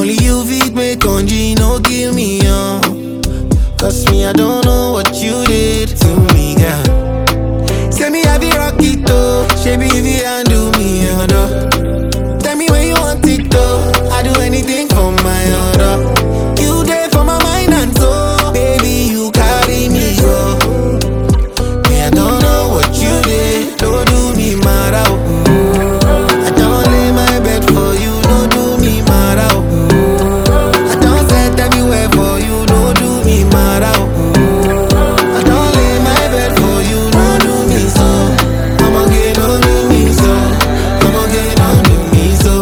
Only you fit make congee, no kill me, Cause me, I don't know what you did to me, girl. Say me, I be rock it, though. Baby, if you handle me, tell me when you want it, though. I do anything for my order. You there for my mind and soul. Baby, you carry me, go. Me, I don't know what you did. Don't do me mad out. I don't lay my bed for you. Don't do me mad out. I don't set everywhere for you. Don't do me mad out. I don't lay my bed for you. Don't do me so. I'ma get, don't do me so. I'ma get, don't do me so.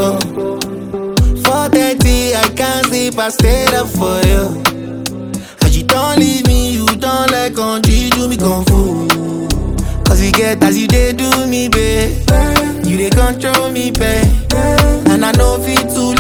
4:30, I can't sleep. I stayed up for you. And you don't leave me. You don't like country. Do me kung fu. Cause you get as you they do me, babe. You they control me, babe. And I know fit to